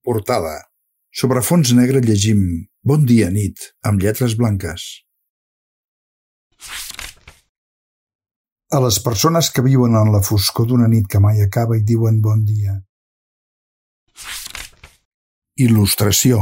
Portada. Sobre fons negre llegim Bon dia, nit, amb lletres blanques. A les persones que viuen en la foscor d'una nit que mai acaba i diuen bon dia. Il·lustració.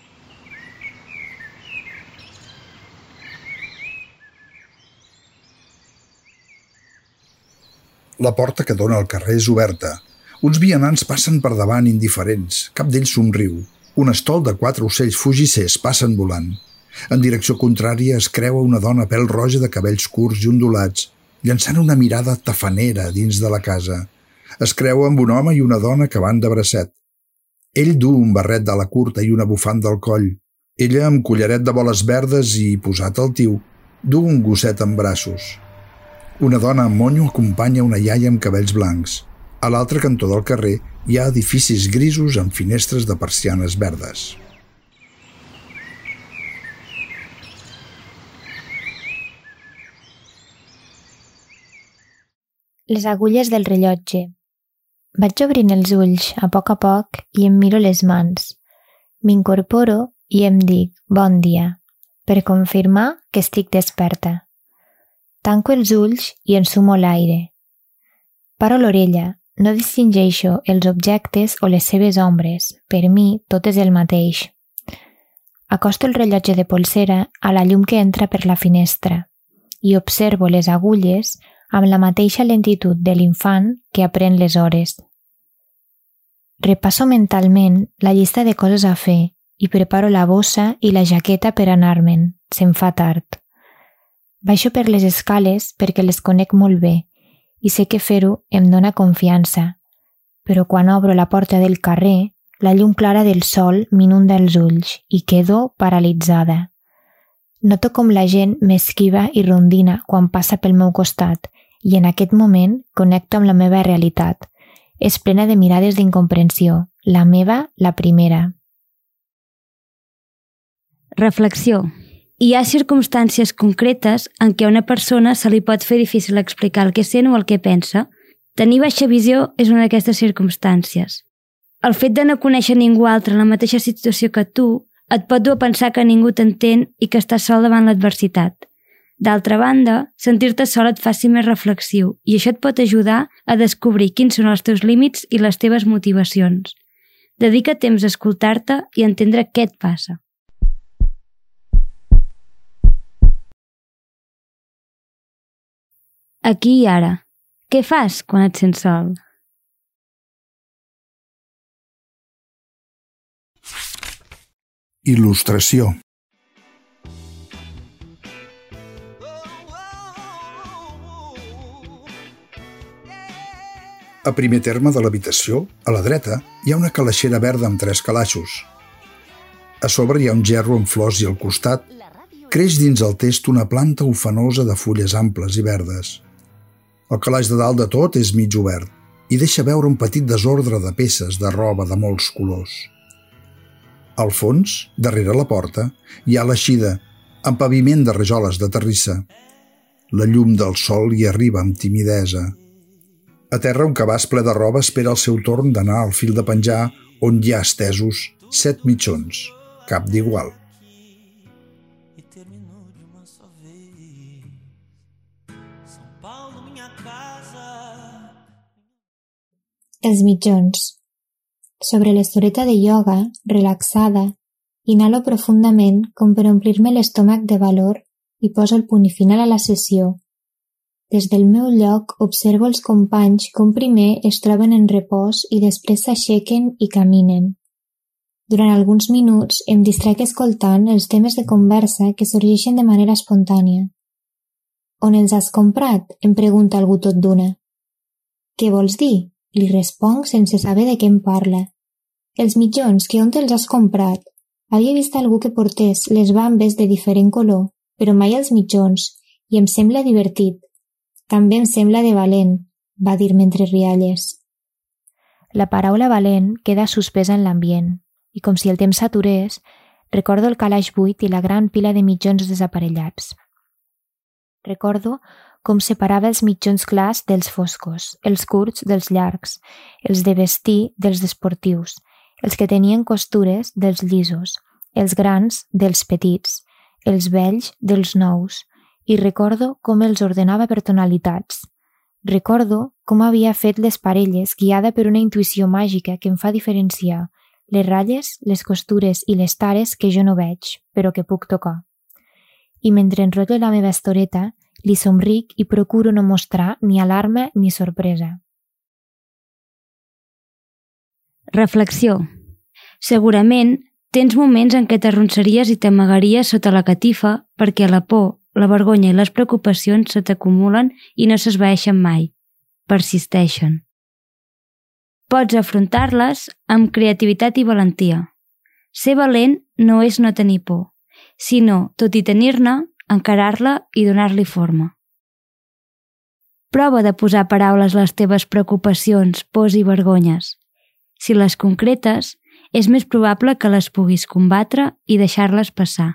La porta que dona al carrer és oberta. Uns vianants passen per davant indiferents, cap d'ells somriu. Un estol de 4 ocells fugissers passen volant. En direcció contrària es creua una dona pèl-roja de cabells curts i ondulats, llançant una mirada tafanera dins de la casa. Es creua amb un home i una dona que van de bracet. Ell du un barret d'ala curta i una bufanda al coll. Ella, amb collaret de boles verdes i posat al tiu, du un gosset en braços. Una dona amb monyo acompanya una iaia amb cabells blancs. A l'altre cantó del carrer hi ha edificis grisos amb finestres de persianes verdes. Les agulles del rellotge. Vaig obrint els ulls a poc i em miro les mans. M'incorporo i em dic bon dia, per confirmar que estic desperta. Tanco els ulls i ensumo l'aire. Paro l'orella, no distingeixo els objectes o les seves ombres, per mi tot és el mateix. Acosto el rellotge de polsera a la llum que entra per la finestra i observo les agulles amb la mateixa lentitud de l'infant que aprèn les hores. Repasso mentalment la llista de coses a fer i preparo la bossa i la jaqueta per anar-me'n, se'm fa tard. Baixo per les escales perquè les conec molt bé i sé que fer-ho em dóna confiança, però quan obro la porta del carrer, la llum clara del sol m'inunda els ulls i quedo paralitzada. Noto com la gent m'esquiva i rondina quan passa pel meu costat i en aquest moment connecto amb la meva realitat. És plena de mirades d'incomprensió, la meva la primera. Reflexió. Hi ha circumstàncies concretes en què a una persona se li pot fer difícil explicar el que sent o el que pensa. Tenir baixa visió és una d'aquestes circumstàncies. El fet de no conèixer ningú altre en la mateixa situació que tu et pot dur a pensar que ningú t'entén i que estàs sol davant l'adversitat. D'altra banda, sentir-te sol et faci més reflexiu i això et pot ajudar a descobrir quins són els teus límits i les teves motivacions. Dedica temps a escoltar-te i a entendre què et passa. Aquí i ara. Què fas quan et sents sol? Il·lustració. A primer terme de l'habitació, a la dreta, hi ha una calaixera verda amb 3 calaixos. A sobre hi ha un gerro amb flors i al costat creix dins el test una planta ufanosa de fulles amples i verdes. El calaix de dalt de tot és mig obert i deixa veure un petit desordre de peces de roba de molts colors. Al fons, darrere la porta, hi ha l'eixida, amb paviment de rajoles de terrissa. La llum del sol hi arriba amb timidesa. A terra un cabàs ple de roba espera el seu torn d'anar al fil de penjar on hi ha estesos 7 mitjons, cap d'igual. Els mitjons. Sobre l'estoreta de ioga, relaxada, inhalo profundament com per omplir-me l'estómac de valor i poso el punt final a la sessió. Des del meu lloc observo els companys com primer es troben en repòs i després s'aixequen i caminen. Durant alguns minuts em distrec escoltant els temes de conversa que sorgeixen de manera espontània. On els has comprat? Em pregunta algú tot d'una. Què vols dir? Li responc sense saber de què em parla. Els mitjons, que on te'ls has comprat? Havia vist algú que portés les bambes de diferent color, però mai els mitjons, i em sembla divertit. També em sembla de valent, va dir mentre rialles. La paraula valent queda suspesa en l'ambient, i com si el temps s'aturés, recordo el calaix buit i la gran pila de mitjons desaparellats. Recordo com separava els mitjons clars dels foscos, els curts dels llargs, els de vestir dels d'esportius, els que tenien costures dels llisos, els grans dels petits, els vells dels nous, i recordo com els ordenava per tonalitats. Recordo com havia fet les parelles guiada per una intuïció màgica que em fa diferenciar les ratlles, les costures i les tares que jo no veig, però que puc tocar. I mentre enrotllo la meva estoreta, li somric i procuro no mostrar ni alarma ni sorpresa. Reflexió. Segurament tens moments en què t'arronsaries i t'amagaries sota la catifa perquè la por, la vergonya i les preocupacions se t'acumulen i no s'esvaeixen mai. Persisteixen. Pots afrontar-les amb creativitat i valentia. Ser valent no és no tenir por, sinó, tot i tenir-ne, encarar-la i donar-li forma. Prova de posar paraules a les teves preocupacions, pors i vergonyes. Si les concretes, és més probable que les puguis combatre i deixar-les passar.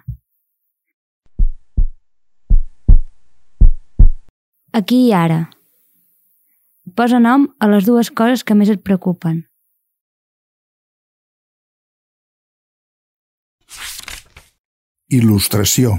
Aquí i ara. Posa nom a les dues coses que més et preocupen. Il·lustració.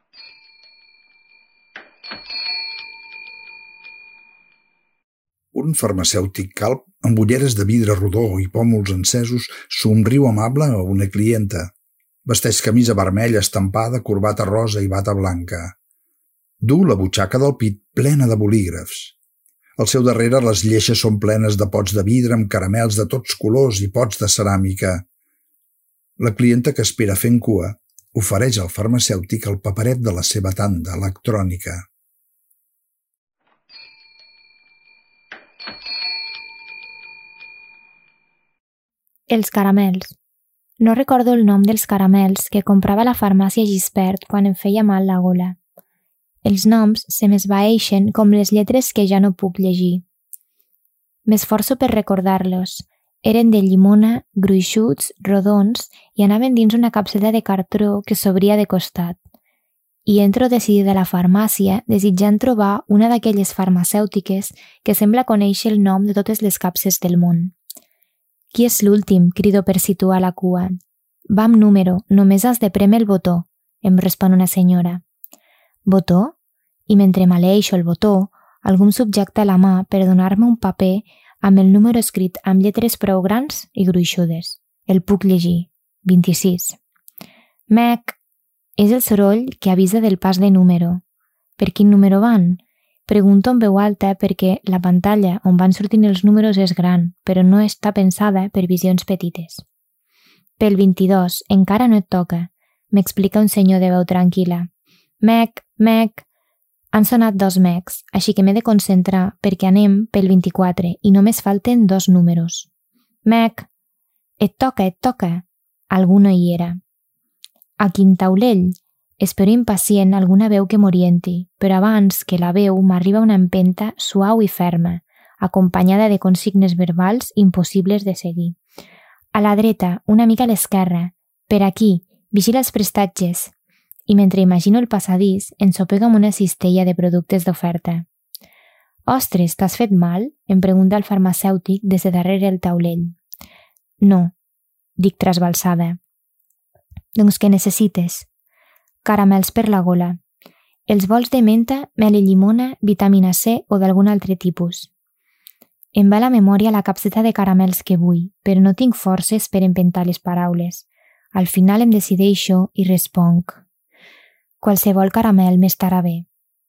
Un farmacèutic calb amb ulleres de vidre rodó i pòmuls encesos somriu amable a una clienta. Vesteix camisa vermella estampada, corbata rosa i bata blanca. Du la butxaca del pit plena de bolígrafs. Al seu darrere les lleixes són plenes de pots de vidre amb caramels de tots colors i pots de ceràmica. La clienta que espera fent cua ofereix al farmacèutic el paperet de la seva tanda electrònica. Els caramels. No recordo el nom dels caramels que comprava a la farmàcia Gispert quan em feia mal la gola. Els noms se m'esvaeixen com les lletres que ja no puc llegir. M'esforço per recordar-los. Eren de llimona, gruixuts, rodons i anaven dins una capseta de cartró que s'obria de costat. I entro decidida a la farmàcia desitjant trobar una d'aquelles farmacèutiques que sembla conèixer el nom de totes les capses del món. Qui és l'últim? Crido per situar la cua. Va amb número, només has de prémer el botó, em respon una senyora. Botó? I mentre maleeixo el botó, algú em subjecta la mà per donar-me un paper amb el número escrit amb lletres prou grans i gruixudes. El puc llegir. 26. Mec! És el soroll que avisa del pas de número. Per quin número van? Pregunto en veu alta perquè la pantalla on van sortint els números és gran, però no està pensada per visions petites. Pel 22, encara no et toca, m'explica un senyor de veu tranquil·la. Mec, mec. Han sonat 2 mecs, així que m'he de concentrar perquè anem pel 24 i només falten 2 números. Mec. Et toca. Algú no hi era. A quin taulell? Espero impacient alguna veu que m'orienti, però abans que la veu m'arriba una empenta suau i ferma, acompanyada de consignes verbals impossibles de seguir. A la dreta, una mica a l'esquerra. Per aquí, vigila els prestatges. I mentre imagino el passadís, ensopego amb una cistella de productes d'oferta. Ostres, t'has fet mal? Em pregunta el farmacèutic des de darrere el taulell. No, dic trasbalsada. Doncs què necessites? Caramels per la gola. Els vols de menta, mel i llimona, vitamina C o d'algun altre tipus. Em va a la memòria la capseta de caramels que vull, però no tinc forces per empentar les paraules. Al final em decideixo i responc. Qualsevol caramel m'estarà bé.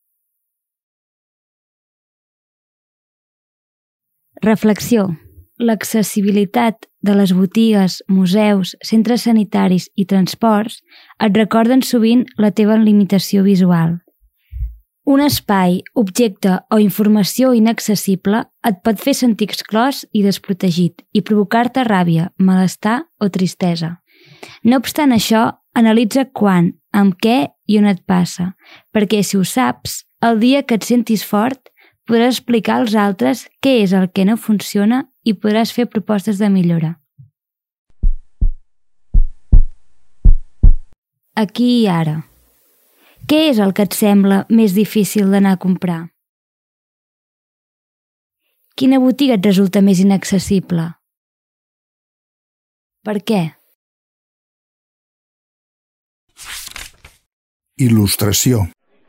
Reflexió. L'accessibilitat de les botigues, museus, centres sanitaris i transports et recorden sovint la teva limitació visual. Un espai, objecte o informació inaccessible et pot fer sentir exclòs i desprotegit i provocar-te ràbia, malestar o tristesa. No obstant això, analitza quan, amb què i on et passa, perquè si ho saps, el dia que et sentis fort, podràs explicar als altres què és el que no funciona i podràs fer propostes de millora. Aquí i ara. Què és el que et sembla més difícil d'anar a comprar? Quina botiga et resulta més inaccessible? Per què? Il·lustració.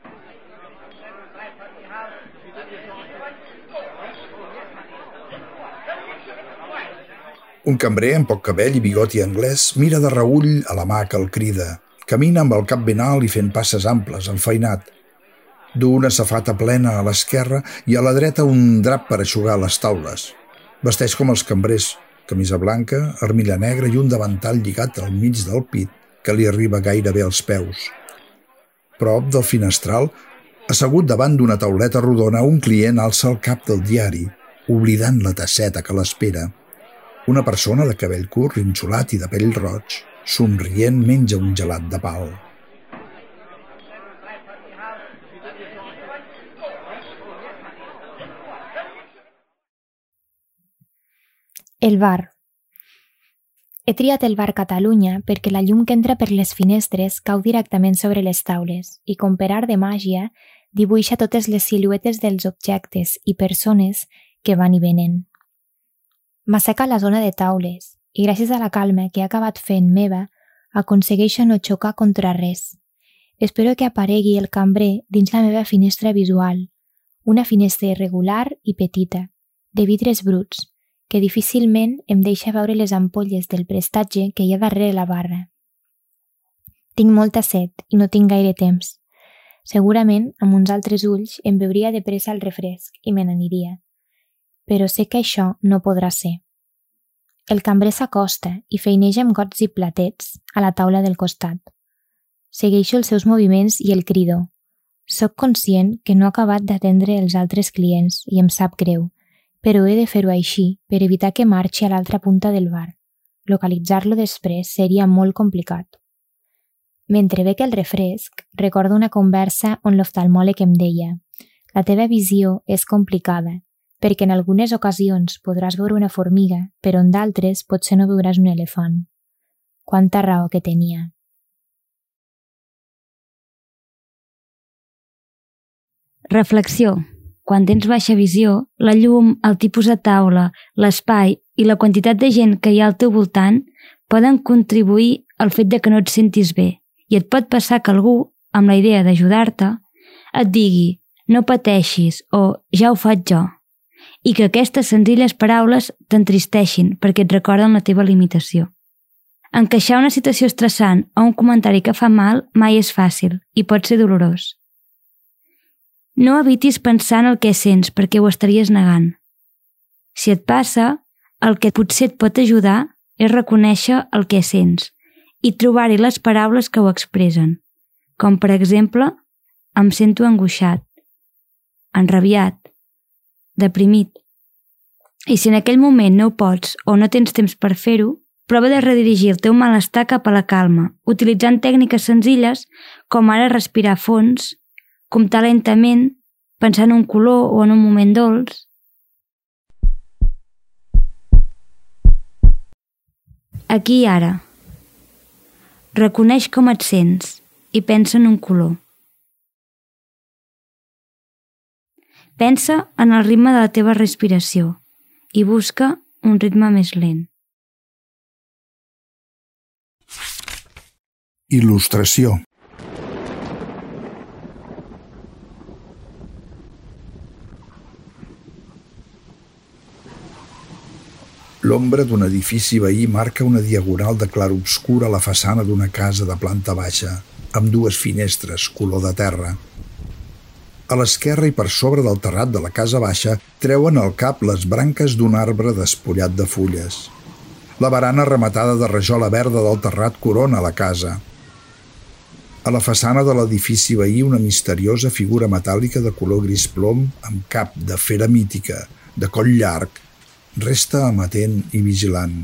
Un cambrer amb poc cabell i bigoti anglès mira de reüll a la mà que el crida. Camina amb el cap ben alt i fent passes amples, enfeinat. Du una safata plena a l'esquerra i a la dreta un drap per eixugar les taules. Vesteix com els cambrers, camisa blanca, armilla negra i un davantal lligat al mig del pit que li arriba gairebé als peus. Prop del finestral, assegut davant d'una tauleta rodona, un client alça el cap del diari, oblidant la tasseta que l'espera. Una persona de cabell curt, rinxolat i de pell roig, somrient, menja un gelat de pal. El bar. He triat el bar Catalunya perquè la llum que entra per les finestres cau directament sobre les taules i, com per art de màgia, dibuixa totes les siluetes dels objectes i persones que van i venen. M'asseca la zona de taules i, gràcies a la calma que he acabat fent meva, aconsegueixo no xocar contra res. Espero que aparegui el cambrer dins la meva finestra visual, una finestra irregular i petita, de vidres bruts, que difícilment em deixa veure les ampolles del prestatge que hi ha darrere la barra. Tinc molta set i no tinc gaire temps. Segurament, amb uns altres ulls, em veuria de pressa el refresc i me n'aniria. Però sé que això no podrà ser. El cambrer s'acosta i feineja amb gots i platets a la taula del costat. Segueixo els seus moviments i el crido. Soc conscient que no he acabat d'atendre els altres clients i em sap greu, però he de fer-ho així per evitar que marxi a l'altra punta del bar. Localitzar-lo després seria molt complicat. Mentre bec el refresc, recordo una conversa on l'oftalmòleg em deia: la teva visió és complicada, perquè en algunes ocasions podràs veure una formiga, però en d'altres potser no veuràs un elefant. Quanta raó que tenia. Reflexió. Quan tens baixa visió, la llum, el tipus de taula, l'espai i la quantitat de gent que hi ha al teu voltant poden contribuir al fet de que no et sentis bé, i et pot passar que algú, amb la idea d'ajudar-te, et digui «no pateixis» o «ja ho faig jo», i que aquestes senzilles paraules t'entristeixin perquè et recorden la teva limitació. Encaixar una situació estressant o un comentari que fa mal mai és fàcil i pot ser dolorós. No evitis pensar en el que sents perquè ho estaries negant. Si et passa, el que potser et pot ajudar és reconèixer el que sents i trobar-hi les paraules que ho expressen, com per exemple, em sento angoixat, enrabiat, deprimit. I si en aquell moment no ho pots o no tens temps per fer-ho, prova de redirigir el teu malestar cap a la calma, utilitzant tècniques senzilles com ara respirar fons, comptar lentament, pensar en un color o en un moment dolç. Aquí i ara. Reconeix com et sents i pensa en un color. Pensa en el ritme de la teva respiració i busca un ritme més lent. Il·lustració. L'ombra d'un edifici veí marca una diagonal de clarobscur a la façana d'una casa de planta baixa, amb dues finestres color de terra. A l'esquerra i per sobre del terrat de la casa baixa treuen al cap les branques d'un arbre despullat de fulles. La barana rematada de rajola verda del terrat corona la casa. A la façana de l'edifici veí una misteriosa figura metàl·lica de color gris plom amb cap de fera mítica, de coll llarg, resta amatent i vigilant.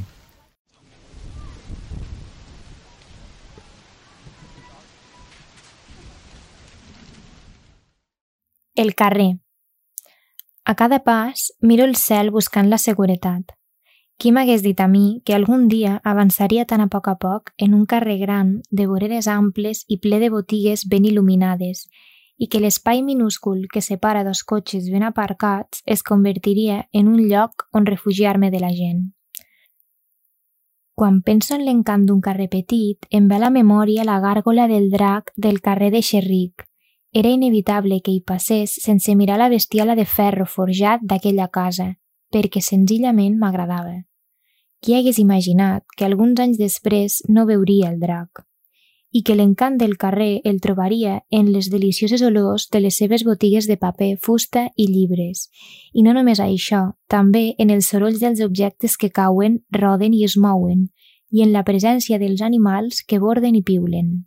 El carrer. A cada pas miro el cel buscant la seguretat. Qui m'hagués dit a mi que algun dia avançaria tan a poc en un carrer gran de voreres amples i ple de botigues ben il·luminades i que l'espai minúscul que separa dos cotxes ben aparcats es convertiria en un lloc on refugiar-me de la gent. Quan penso en l'encant d'un carrer petit, em ve a la memòria la gàrgola del drac del carrer de Xerric. Era inevitable que hi passés sense mirar la bestiola de ferro forjat d'aquella casa, perquè senzillament m'agradava. Qui hagués imaginat que alguns anys després no veuria el drac i que l'encant del carrer el trobaria en les delicioses olors de les seves botigues de paper, fusta i llibres. I no només això, també en els sorolls dels objectes que cauen, roden i es mouen, i en la presència dels animals que borden i piulen.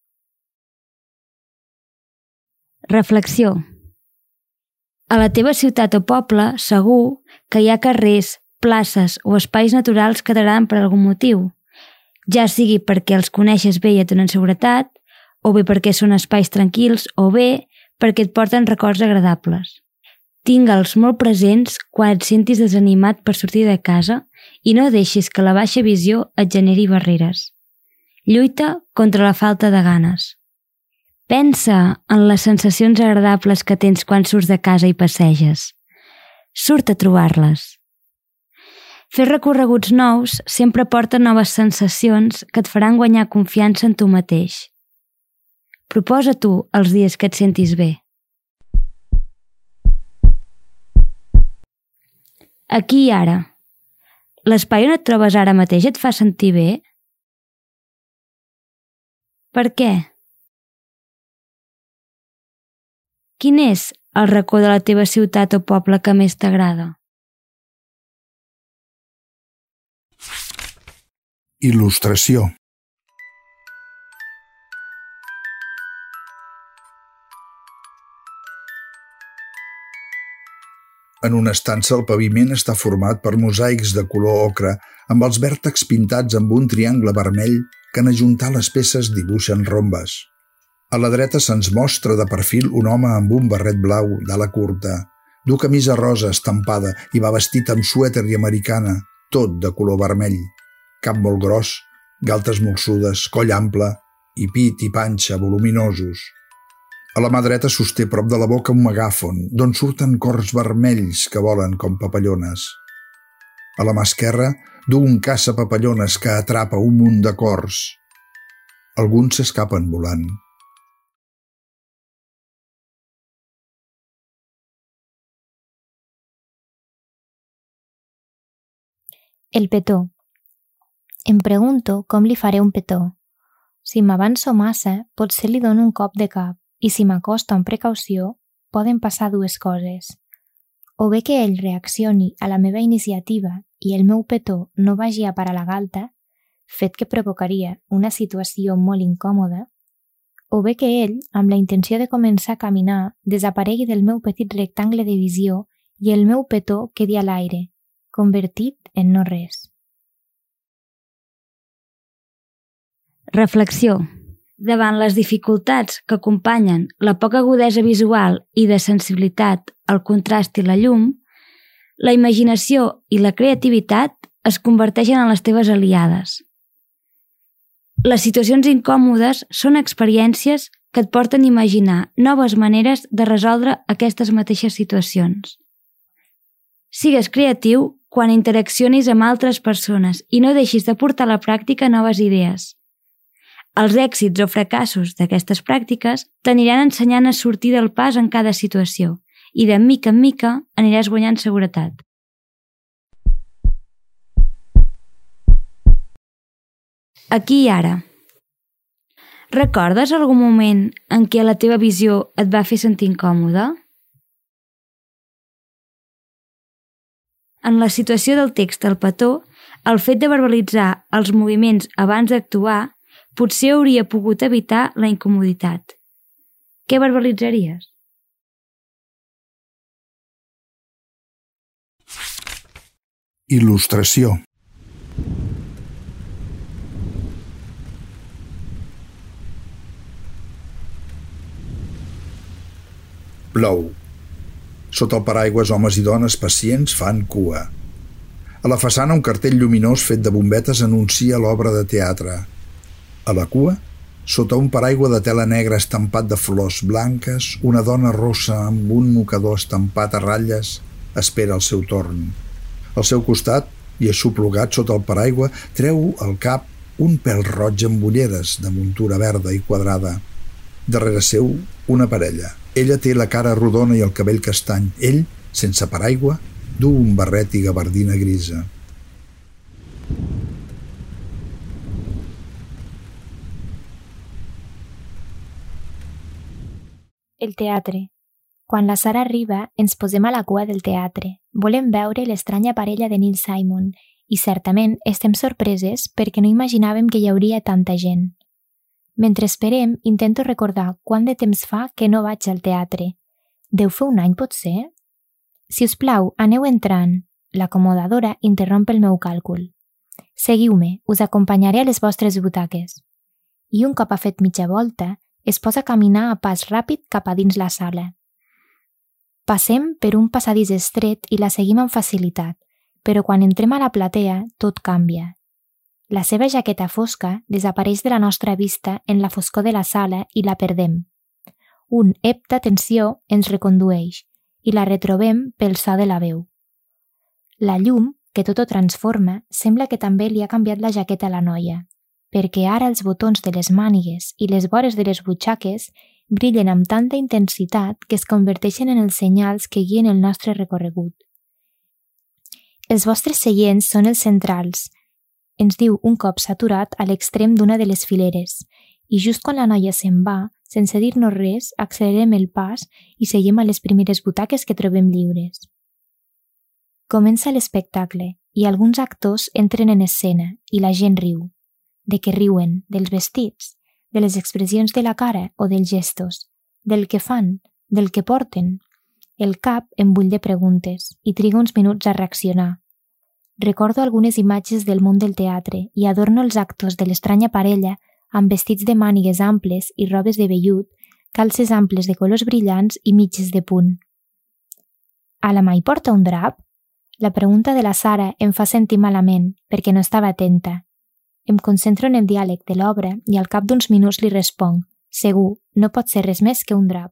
Reflexió. A la teva ciutat o poble, segur que hi ha carrers, places o espais naturals que t'agraden per algun motiu, ja sigui perquè els coneixes bé i et donen seguretat, o bé perquè són espais tranquils, o bé perquè et porten records agradables. Tingue'ls molt presents quan et sentis desanimat per sortir de casa i no deixis que la baixa visió et generi barreres. Lluita contra la falta de ganes. Pensa en les sensacions agradables que tens quan surts de casa i passeges. Surt a trobar-les. Fer recorreguts nous sempre porta noves sensacions que et faran guanyar confiança en tu mateix. Proposa tu els dies que et sentis bé. Aquí i ara. L'espai on et trobes ara mateix et fa sentir bé? Per què? Quin és el racó de la teva ciutat o poble que més t'agrada? Il·lustració. En una estança el paviment està format per mosaics de color ocre amb els vèrtexs pintats amb un triangle vermell que en ajuntar les peces dibuixen rombes. A la dreta se'ns mostra de perfil un home amb un barret blau d'ala curta, du camisa rosa estampada i va vestit amb suèter i americana, tot de color vermell. Cap molt gros, galtes molsudes, coll ample i pit i panxa voluminosos. A la mà dreta sosté prop de la boca un megàfon, d'on surten cors vermells que volen com papallones. A la mà esquerra du un caça-papallones que atrapa un munt de cors. Alguns s'escapen volant. El petó. Em pregunto com li faré un petó. Si m'avanço massa, potser li dono un cop de cap, i si m'acosto amb precaució, poden passar dues coses. O bé que ell reaccioni a la meva iniciativa i el meu petó no vagi a parar a la galta, fet que provocaria una situació molt incòmoda, o bé que ell, amb la intenció de començar a caminar, desaparegui del meu petit rectangle de visió i el meu petó quedi a l'aire, convertit en no res. Reflexió. Davant les dificultats que acompanyen la poca agudesa visual i de sensibilitat al contrast i la llum, la imaginació i la creativitat es converteixen en les teves aliades. Les situacions incòmodes són experiències que et porten a imaginar noves maneres de resoldre aquestes mateixes situacions. Sigues creatiu quan interaccionis amb altres persones i no deixis de portar a la pràctica noves idees. Els èxits o fracassos d'aquestes pràctiques t'aniran ensenyant a sortir del pas en cada situació i de mica en mica aniràs guanyant seguretat. Aquí i ara. Recordes algun moment en què la teva visió et va fer sentir incòmode? En la situació del text al petó, el fet de verbalitzar els moviments abans d'actuar potser hauria pogut evitar la incomoditat. Què verbalitzaries? Il·lustració. Plou. Sota el paraigües, homes i dones pacients fan cua. A la façana, un cartell lluminós fet de bombetes anuncia l'obra de teatre. A la cua, sota un paraigua de tela negra estampat de flors blanques, una dona rossa amb un mocador estampat a ratlles espera el seu torn. Al seu costat, i assoplugat sota el paraigua treu al cap un pèl roig amb ulleres de muntura verda i quadrada. Darrere seu, una parella. Ella té la cara rodona i el cabell castany. Ell, sense paraigua, du un barret i gabardina grisa. El teatre. Quan la Sara arriba, ens posem a la cua del teatre. Volem veure l'estranya parella de Neil Simon i certament estem sorpreses perquè no imaginàvem que hi hauria tanta gent. Mentre esperem, intento recordar quant de temps fa que no vaig al teatre. Deu fer un any, potser? Si us plau, aneu entrant. L'acomodadora interromp el meu càlcul. Seguiu-me, us acompanyaré a les vostres butaques. I un cop ha fet mitja volta, es posa a caminar a pas ràpid cap a dins la sala. Passem per un passadís estret i la seguim amb facilitat, però quan entrem a la platea tot canvia. La seva jaqueta fosca desapareix de la nostra vista en la foscor de la sala i la perdem. Un ep d'atenció ens recondueix i la retrobem pel so de la veu. La llum, que tot ho transforma, sembla que també li ha canviat la jaqueta a la noia, perquè ara els botons de les mànigues i les vores de les butxaques brillen amb tanta intensitat que es converteixen en els senyals que guien el nostre recorregut. Els vostres seients són els centrals, ens diu un cop s'aturat a l'extrem d'una de les fileres, i just quan la noia se'n va, sense dir-nos res, accelerem el pas i seguim a les primeres butaques que trobem lliures. Comença l'espectacle i alguns actors entren en escena i la gent riu. De què riuen? Dels vestits? De les expressions de la cara o dels gestos? Del que fan? Del que porten? El cap em bull de preguntes i triga uns minuts a reaccionar. Recordo algunes imatges del món del teatre i adorno els actors de l'estranya parella amb vestits de mànigues amples i robes de vellut, calces amples de colors brillants i mitges de punt. A la mà hi porta un drap? La pregunta de la Sara em fa sentir malament perquè no estava atenta. Em concentro en el diàleg de l'obra i al cap d'uns minuts li responc: segur, no pot ser res més que un drap.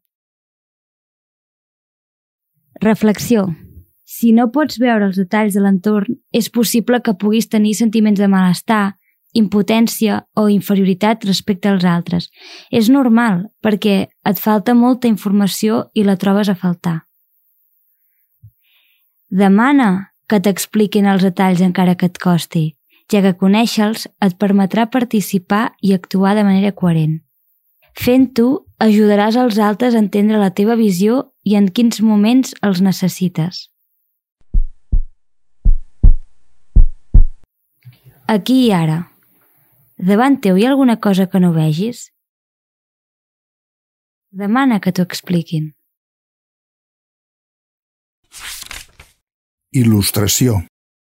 Reflexió. Si no pots veure els detalls de l'entorn, és possible que puguis tenir sentiments de malestar, impotència o inferioritat respecte als altres. És normal, perquè et falta molta informació i la trobes a faltar. Demana que t'expliquin els detalls encara que et costi, ja que conèixer-los et permetrà participar i actuar de manera coherent. Fent-ho, ajudaràs als altres a entendre la teva visió i en quins moments els necessites. Aquí i ara. Davant teu hi ha alguna cosa que no vegis? Demana que t'ho expliquin. Il·lustració.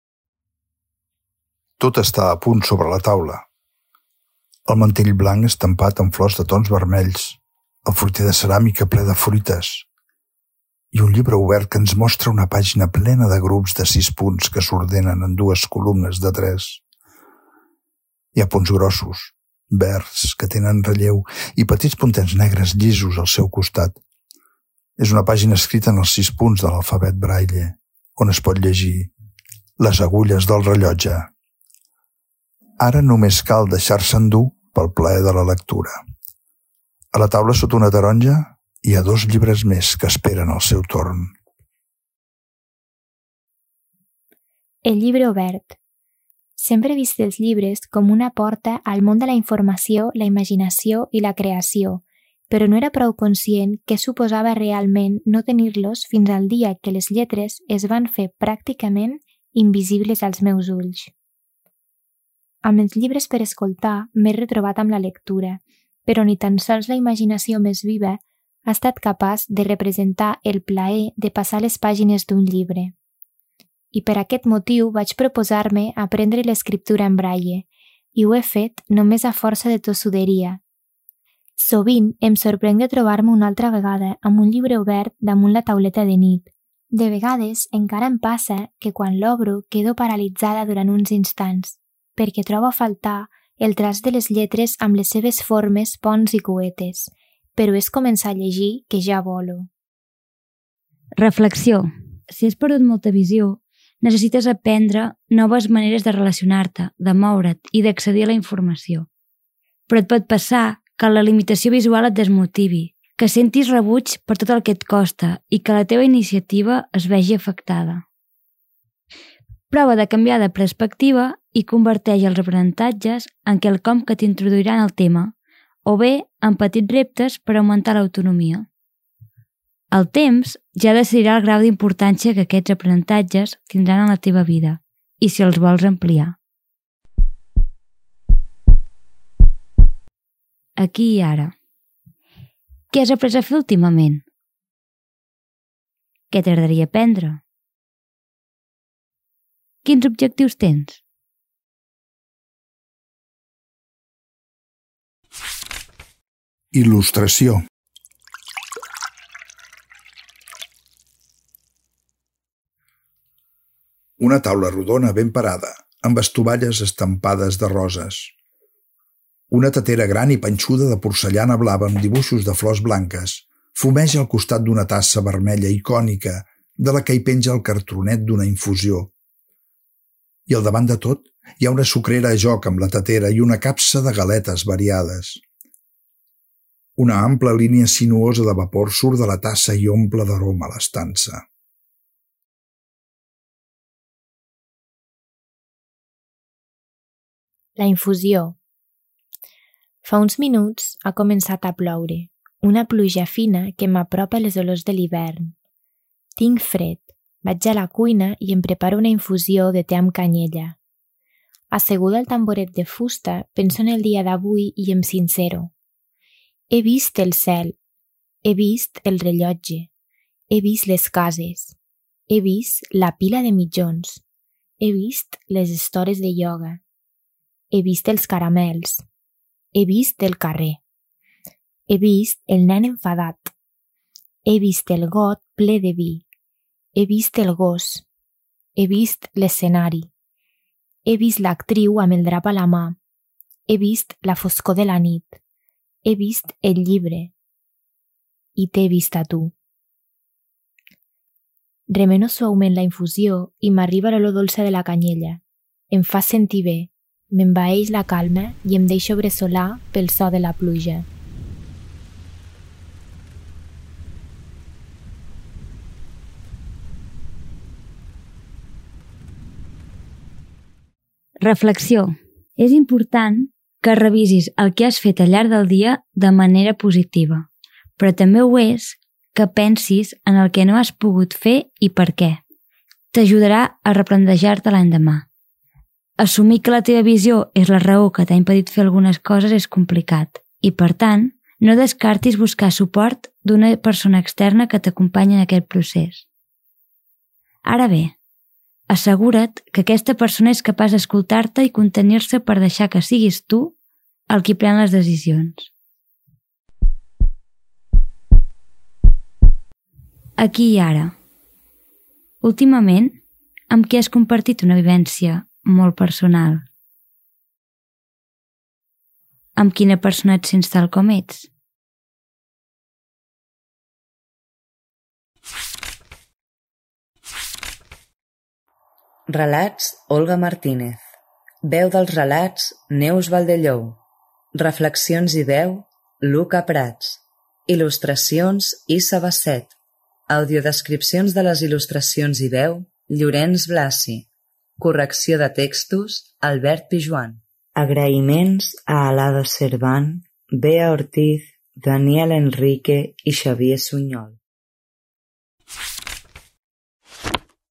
Tot està a punt sobre la taula. El mantell blanc estampat amb flors de tons vermells, el fruiter de ceràmica ple de fruites i un llibre obert que ens mostra una pàgina plena de grups de 6 punts que s'ordenen en 2 columnes de 3. Hi ha punts grossos, verds, que tenen relleu i petits puntets negres llisos al seu costat. És una pàgina escrita en els 6 punts de l'alfabet Braille, on es pot llegir les agulles del rellotge. Ara només cal deixar-se endur pel plaer de la lectura. A la taula sota una taronja hi ha 2 llibres més que esperen el seu torn. El llibre obert. Sempre he vist els llibres com una porta al món de la informació, la imaginació i la creació, però no era prou conscient què suposava realment no tenir-los fins al dia que les lletres es van fer pràcticament invisibles als meus ulls. Amb els llibres per escoltar m'he retrobat amb la lectura, però ni tan sols la imaginació més viva ha estat capaç de representar el plaer de passar les pàgines d'un llibre. I per aquest motiu vaig proposar-me aprendre l'escriptura en braille, i ho he fet només a força de tossuderia. Sovint em sorprenc de trobar-me una altra vegada amb un llibre obert damunt la tauleta de nit. De vegades encara em passa que quan l'obro quedo paralitzada durant uns instants, perquè trobo a faltar el traç de les lletres amb les seves formes, ponts i cuetes, però és començar a llegir que ja volo. Reflexió. Si has perdut molta visió, necessites aprendre noves maneres de relacionar-te, de moure't i d'accedir a la informació. Però et pot passar que la limitació visual et desmotivi, que sentis rebuig per tot el que et costa i que la teva iniciativa es vegi afectada. Prova de canviar de perspectiva i converteix els aprenentatges en quelcom que t'introduiran al tema, o bé en petits reptes per augmentar l'autonomia. El temps ja decidirà el grau d'importància que aquests aprenentatges tindran en la teva vida i si els vols ampliar. Aquí i ara. Què has après a fer últimament? Què t'agradaria aprendre? Quins objectius tens? Il·lustració. Una taula rodona ben parada, amb estovalles estampades de roses. Una tetera gran i panxuda de porcellana blava amb dibuixos de flors blanques fumeja al costat d'una tassa vermella icònica de la que hi penja el cartronet d'una infusió. I al davant de tot hi ha una sucrera a joc amb la tetera i una capsa de galetes variades. Una ampla línia sinuosa de vapor surt de la tassa i omple d'aroma l'estança. La infusió. Fa uns minuts ha començat a ploure, una pluja fina que m'apropa les olors de l'hivern. Tinc fred, vaig a la cuina i em preparo una infusió de te amb canyella. Asseguda al tamboret de fusta, penso en el dia d'avui i em sincero. He vist el cel, he vist el rellotge, he vist les cases, he vist la pila de mitjons, he vist les estores de ioga, he vist els caramels, he vist el carrer, he vist el nen enfadat, he vist el got ple de vi, he vist el gos, he vist l'escenari, he vist l'actriu amb el drap a la mà, he vist la foscor de la nit, he vist el llibre i t'he vist a tu. Remeno suaument la infusió i m'arriba l'olor dolça de la canyella. Em fa sentir bé, m'envaeix la calma i em deixo bressolar pel so de la pluja. Reflexió. És important que revisis el que has fet al llarg del dia de manera positiva, però també ho és que pensis en el que no has pogut fer i per què. T'ajudarà a replantejar-te l'endemà. Assumir que la teva visió és la raó que t'ha impedit fer algunes coses és complicat i, per tant, no descartis buscar suport d'una persona externa que t'acompanyi en aquest procés. Ara bé, assegura't que aquesta persona és capaç d'escoltar-te i contenir-se per deixar que siguis tu el qui pren les decisions. Aquí i ara. Últimament, amb qui has compartit una vivència molt personal? Amb quina persona et sents tal com ets? Relats Olga Martínez. Veu dels relats Neus Valdellou. Reflexions i veu Luca Prats. Il·lustracions Issa Basset. Audiodescripcions de les il·lustracions i veu Llorenç Blasi. Correcció de textos Albert Pijuan. Agraïments a Alada Cervant, Bea Ortiz, Daniel Enrique i Xavier Sunyol.